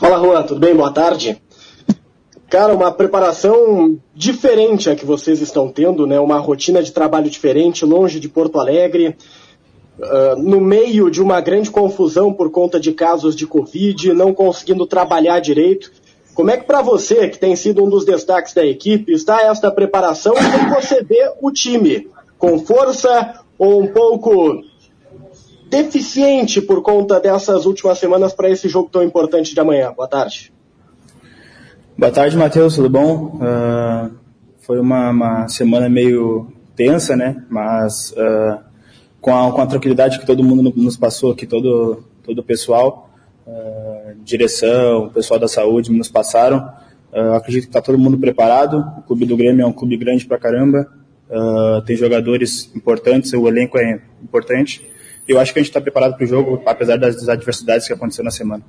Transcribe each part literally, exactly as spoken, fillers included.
Fala, Juan, tudo bem? Boa tarde. Cara, uma preparação diferente a que vocês estão tendo, né? Uma rotina de trabalho diferente, longe de Porto Alegre, uh, no meio de uma grande confusão por conta de casos de Covid, não conseguindo trabalhar direito. Como é que para você, que tem sido um dos destaques da equipe, está esta preparação e como você vê o time? Com força ou um pouco deficiente por conta dessas últimas semanas para esse jogo tão importante de amanhã? Boa tarde. Boa tarde, Matheus, tudo bom? Uh, foi uma, uma semana meio tensa, né? Mas uh, com, a, com a tranquilidade que todo mundo nos passou aqui, todo, todo o pessoal, uh, direção, o pessoal da saúde nos passaram. Uh, acredito que está todo mundo preparado. O clube do Grêmio é um clube grande pra caramba. Uh, tem jogadores importantes, o elenco é importante. Eu acho que a gente está preparado para o jogo, apesar das adversidades que aconteceram na semana.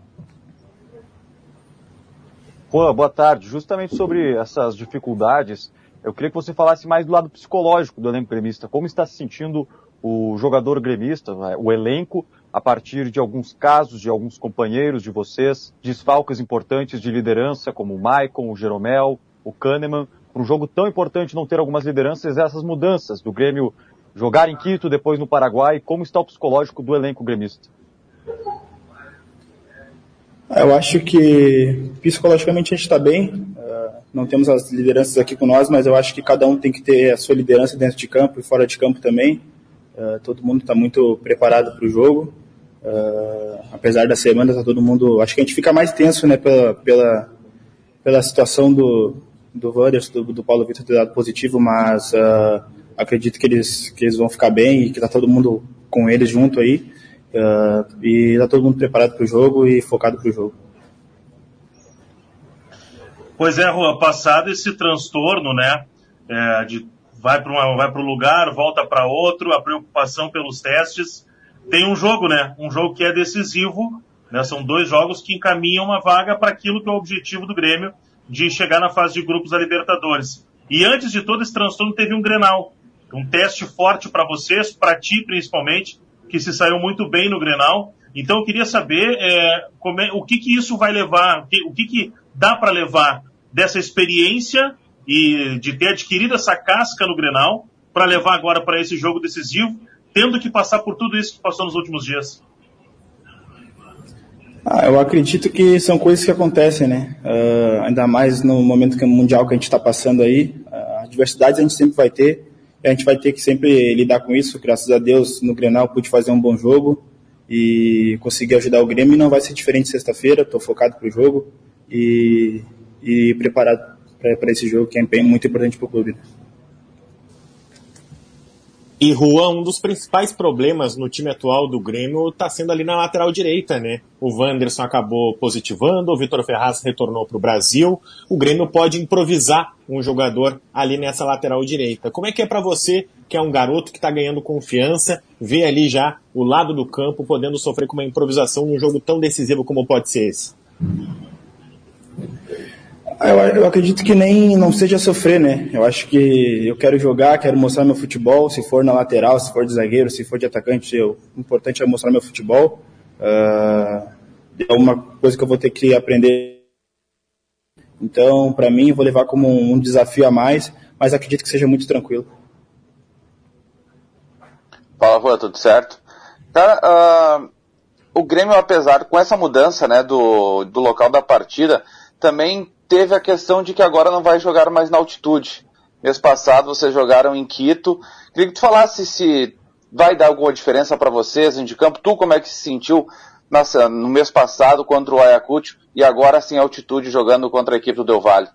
Pô, boa tarde. Justamente sobre essas dificuldades, eu queria que você falasse mais do lado psicológico do elenco gremista. Como está se sentindo o jogador gremista, o elenco, a partir de alguns casos de alguns companheiros de vocês, desfalques importantes de liderança, como o Maicon, o Jeromel, o Kahneman, para um jogo tão importante não ter algumas lideranças, essas mudanças do Grêmio jogar em Quito, depois no Paraguai. Como está o psicológico do elenco gremista? Eu acho que psicologicamente a gente está bem, uh, não temos as lideranças aqui com nós, mas eu acho que cada um tem que ter a sua liderança dentro de campo e fora de campo também. Uh, todo mundo está muito preparado para o jogo, uh, apesar da semana tá todo mundo, acho que a gente fica mais tenso, né, pela, pela, pela situação do, do Wanderson, do, do Paulo Vitor ter dado positivo, mas uh, acredito que eles, que eles vão ficar bem e que está todo mundo com eles junto aí. Uh, e está todo mundo preparado para o jogo e focado para o jogo. Pois é, Rua, passado esse transtorno, né, é, de vai para vai para um lugar, volta para outro, a preocupação pelos testes, tem um jogo, né, um jogo que é decisivo, né, são dois jogos que encaminham uma vaga para aquilo que é o objetivo do Grêmio, de chegar na fase de grupos da Libertadores. E antes de todo esse transtorno teve um Grenal, um teste forte para vocês, para ti principalmente, que se saiu muito bem no Grenal. Então eu queria saber é, como é, o que que isso vai levar, o que, o que, que dá para levar dessa experiência e de ter adquirido essa casca no Grenal para levar agora para esse jogo decisivo, tendo que passar por tudo isso que passou nos últimos dias. Ah, eu acredito que são coisas que acontecem, né? Uh, ainda mais no momento que, mundial que a gente está passando aí. Uh, adversidades a gente sempre vai ter. A gente vai ter que sempre lidar com isso. Graças a Deus, no Grenal, pude fazer um bom jogo e conseguir ajudar o Grêmio. Não vai ser diferente sexta-feira, estou focado para o jogo e, e preparado para esse jogo, que é muito importante para o clube. E, Juan, um dos principais problemas no time atual do Grêmio está sendo ali na lateral direita, né? O Wanderson acabou positivando, o Vitor Ferraz retornou para o Brasil, o Grêmio pode improvisar um jogador ali nessa lateral direita. Como é que é para você, que é um garoto que está ganhando confiança, ver ali já o lado do campo, podendo sofrer com uma improvisação num jogo tão decisivo como pode ser esse? Eu, eu acredito que nem não seja sofrer, né? Eu acho que eu quero jogar, quero mostrar meu futebol, se for na lateral, se for de zagueiro, se for de atacante, eu, o importante é mostrar meu futebol. Uh, é uma coisa que eu vou ter que aprender. Então, para mim, eu vou levar como um, um desafio a mais, mas acredito que seja muito tranquilo. Fala, Rua, tudo certo? Cara, uh, o Grêmio, apesar, com essa mudança, né, do, do local da partida, também teve a questão de que agora não vai jogar mais na altitude. Mês passado vocês jogaram em Quito. Queria que tu falasse se vai dar alguma diferença para vocês de campo. Tu como é que se sentiu nossa, no mês passado contra o Ayacucho e agora sim altitude jogando contra a equipe do Del Valle?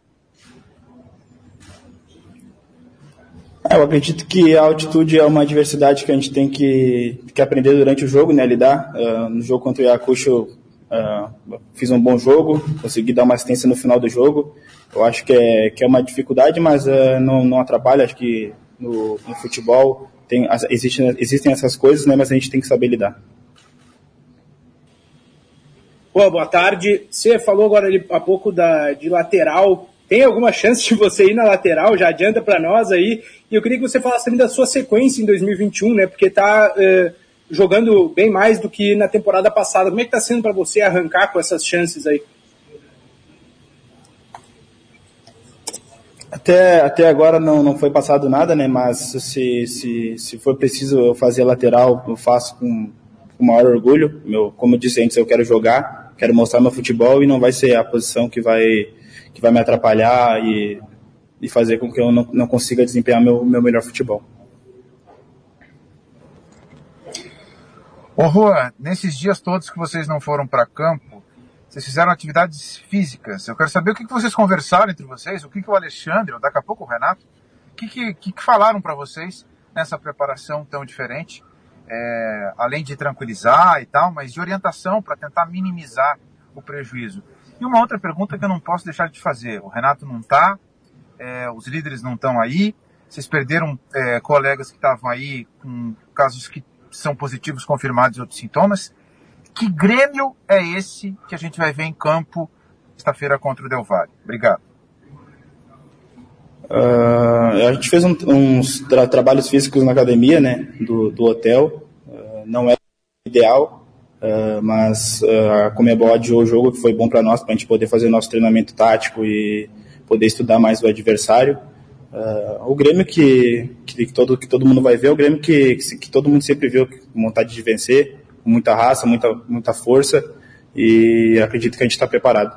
Eu acredito que a altitude é uma adversidade que a gente tem que, que aprender durante o jogo, né, lidar. Uh, no jogo contra o Ayacucho, Uh, fiz um bom jogo, consegui dar uma assistência no final do jogo. Eu acho que é, que é uma dificuldade, mas uh, não, não atrapalha. Acho que no, no futebol tem, existe, existem essas coisas, né, mas a gente tem que saber lidar. Boa, boa tarde. Você falou agora ali, há pouco da, de lateral. Tem alguma chance de você ir na lateral? Já adianta para nós aí. E eu queria que você falasse também da sua sequência em dois mil e vinte e um, né, porque tá... Uh, jogando bem mais do que na temporada passada. Como é que está sendo para você arrancar com essas chances aí? Até, até agora não, não foi passado nada, né? Mas se, se, se for preciso eu fazer lateral, eu faço com o maior orgulho. Meu, como eu disse antes, eu quero jogar, quero mostrar meu futebol e não vai ser a posição que vai, que vai me atrapalhar e, e fazer com que eu não, não consiga desempenhar meu, meu melhor futebol. Ô Juan, nesses dias todos que vocês não foram para campo, vocês fizeram atividades físicas. Eu quero saber o que, que vocês conversaram entre vocês, o que, que o Alexandre, ou daqui a pouco o Renato, o que, que, que, que falaram para vocês nessa preparação tão diferente, é, além de tranquilizar e tal, mas de orientação para tentar minimizar o prejuízo. E uma outra pergunta que eu não posso deixar de fazer. O Renato não está, é, os líderes não estão aí, vocês perderam é, colegas que estavam aí com casos que são positivos confirmados e outros sintomas. Que Grêmio é esse que a gente vai ver em campo sexta-feira contra o Del Valle? Obrigado. Uh, a gente fez um, uns tra- trabalhos físicos na academia, né, do, do hotel. Uh, não é ideal, uh, mas uh, a Conmebol adiou o jogo, que foi bom para nós, para a gente poder fazer o nosso treinamento tático e poder estudar mais o adversário. Uh, o Grêmio que, que, que, todo, que todo mundo vai ver, é o Grêmio que, que, que todo mundo sempre viu, com vontade de vencer, com muita raça, muita, muita força, e acredito que a gente está preparado.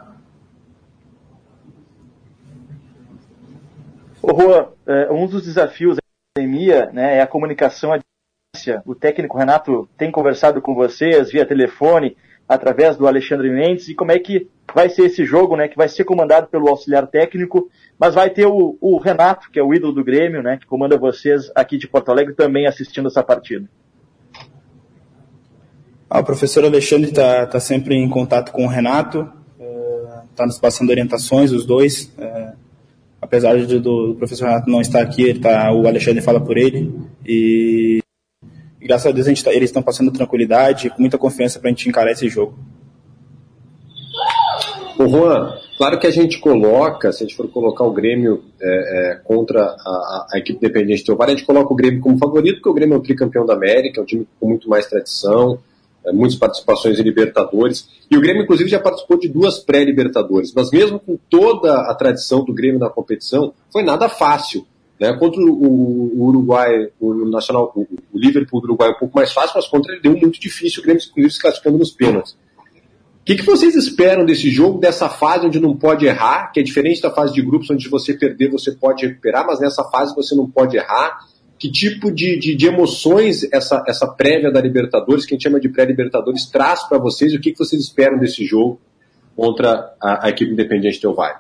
Ô Juan, um dos desafios da pandemia, né, é a comunicação à distância. O técnico Renato tem conversado com vocês via telefone, através do Alexandre Mendes, e como é que vai ser esse jogo, né, que vai ser comandado pelo auxiliar técnico, mas vai ter o, o Renato, que é o ídolo do Grêmio, né, que comanda vocês aqui de Porto Alegre, também assistindo essa partida. Ah, o professor Alexandre está tá sempre em contato com o Renato, está uh, nos passando orientações, os dois. Uh, apesar de, do, do professor Renato não estar aqui, ele tá, o Alexandre fala por ele. E, e graças a Deus a gente tá, eles estão passando tranquilidade, com muita confiança para a gente encarar esse jogo. Ô Juan, claro que a gente coloca, se a gente for colocar o Grêmio é, é, contra a, a equipe Independiente Del Valle, a gente coloca o Grêmio como favorito, porque o Grêmio é o tricampeão da América, é um time com muito mais tradição, é, muitas participações em Libertadores, e o Grêmio inclusive já participou de duas pré-Libertadores, mas mesmo com toda a tradição do Grêmio na competição, foi nada fácil, né? Contra o, o Uruguai, o Nacional, o, o Liverpool do Uruguai é um pouco mais fácil, mas contra ele deu muito difícil, o Grêmio inclusive se classificando nos pênaltis. O que, que vocês esperam desse jogo, dessa fase onde não pode errar, que é diferente da fase de grupos, onde você perder você pode recuperar, mas nessa fase você não pode errar? Que tipo de, de, de emoções essa, essa prévia da Libertadores, que a gente chama de pré-Libertadores, traz para vocês? E o que, que vocês esperam desse jogo contra a, a equipe Independiente Del Valle?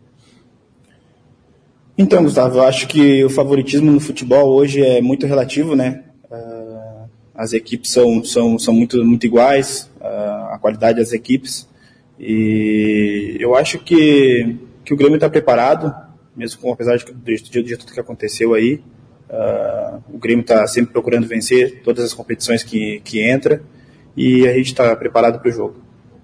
Então, Gustavo, eu acho que o favoritismo no futebol hoje é muito relativo, né? As equipes são, são, são muito, muito iguais, a qualidade das equipes, e eu acho que, que o Grêmio está preparado, mesmo com, apesar de, de, de, de tudo que aconteceu aí. Uh, o Grêmio está sempre procurando vencer todas as competições que, que entra, e a gente está preparado para o jogo.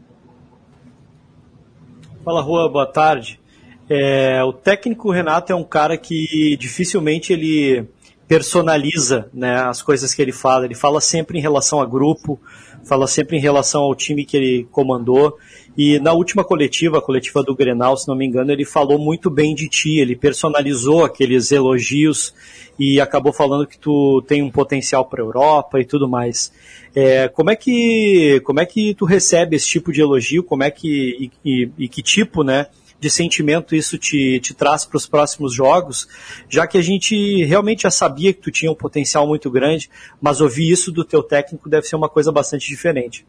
Fala, Rua, boa tarde. É, o técnico Renato é um cara que dificilmente ele personaliza, né, as coisas que ele fala. Ele fala sempre em relação a grupo, fala sempre em relação ao time que ele comandou. E na última coletiva, a coletiva do Grenal, se não me engano, ele falou muito bem de ti, ele personalizou aqueles elogios e acabou falando que tu tem um potencial para a Europa e tudo mais. É, como é que, como é que tu recebe esse tipo de elogio? Como é que, e, e, e que tipo, né, de sentimento isso te, te traz para os próximos jogos, já que a gente realmente já sabia que tu tinha um potencial muito grande, mas ouvir isso do teu técnico deve ser uma coisa bastante diferente.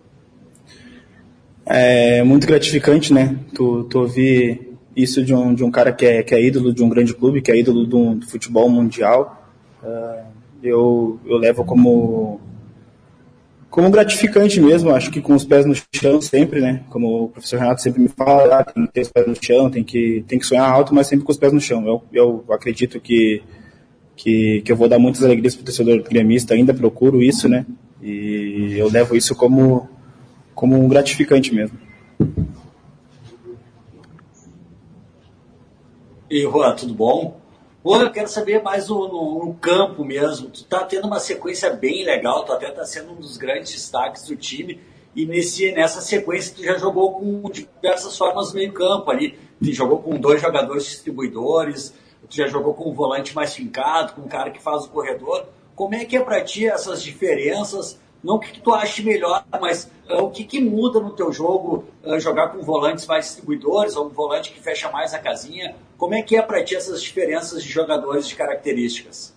É muito gratificante, né, tu, tu ouvir isso de um, de um cara que é, que é ídolo de um grande clube, que é ídolo do, um, do futebol mundial. Uh, eu, eu levo como... como gratificante mesmo, acho que com os pés no chão sempre, né? Como o professor Renato sempre me fala, ah, tem que ter os pés no chão, tem que, tem que sonhar alto, mas sempre com os pés no chão. Eu, eu acredito que, que, que eu vou dar muitas alegrias para o torcedor gremista, ainda procuro isso, né? E eu levo isso como, como um gratificante mesmo. E Juan, tudo bom? Pô, eu quero saber mais no, no, no campo mesmo. Tu tá tendo uma sequência bem legal, tu até tá sendo um dos grandes destaques do time. E nesse, nessa sequência tu já jogou com diversas formas no meio campo ali. Tu jogou com dois jogadores distribuidores, tu já jogou com um volante mais fincado, com um cara que faz o corredor. Como é que é pra ti essas diferenças? Não o que, que tu acha melhor, mas uh, o que, que muda no teu jogo uh, jogar com volantes mais distribuidores ou um volante que fecha mais a casinha? Como é que é pra ti essas diferenças de jogadores de características?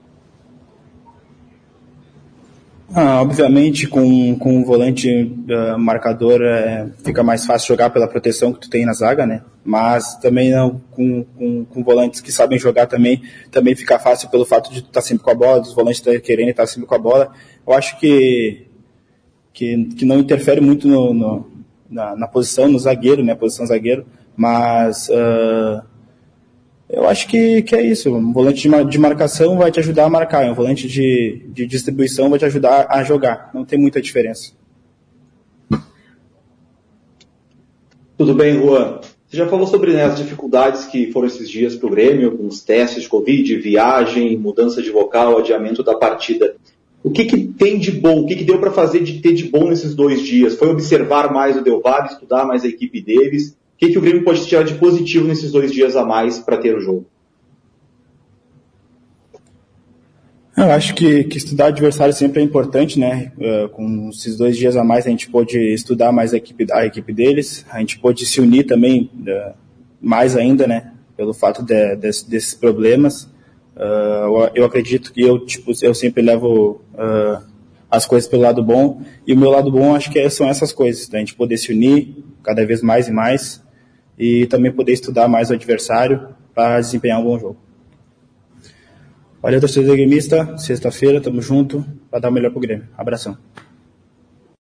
Ah, obviamente, com, com um volante uh, marcador é, fica mais fácil jogar pela proteção que tu tem na zaga, né? Mas também não, com, com, com volantes que sabem jogar também, também fica fácil pelo fato de tu estar sempre com a bola, dos volantes estar querendo estar sempre com a bola. Eu acho que, que, que não interfere muito no, no, na, na posição, no zagueiro, né? Posição zagueiro, mas... Uh, Eu acho que, que é isso. Um volante de, de marcação vai te ajudar a marcar, um volante de, de distribuição vai te ajudar a jogar. Não tem muita diferença. Tudo bem, Juan? Você já falou sobre, né, as dificuldades que foram esses dias para o Grêmio, com os testes de Covid, viagem, mudança de local, adiamento da partida. O que, que tem de bom? O que, que deu para fazer de ter de bom nesses dois dias? Foi observar mais o Del Valle, estudar mais a equipe deles? O que, que o Grêmio pode tirar de positivo nesses dois dias a mais para ter o jogo? Eu acho que, que estudar o adversário sempre é importante, né? Uh, com esses dois dias a mais a gente pôde estudar mais a equipe, a equipe deles, a gente pôde se unir também uh, mais ainda, né? Pelo fato de, de, desses problemas. Uh, eu acredito que eu, tipo, eu sempre levo uh, as coisas pelo lado bom, e o meu lado bom acho que são essas coisas, né? A gente poder se unir cada vez mais e mais, e também poder estudar mais o adversário para desempenhar um bom jogo. Valeu, torcedor gremista. Sexta-feira, tamo junto para dar o melhor pro Grêmio. Abração.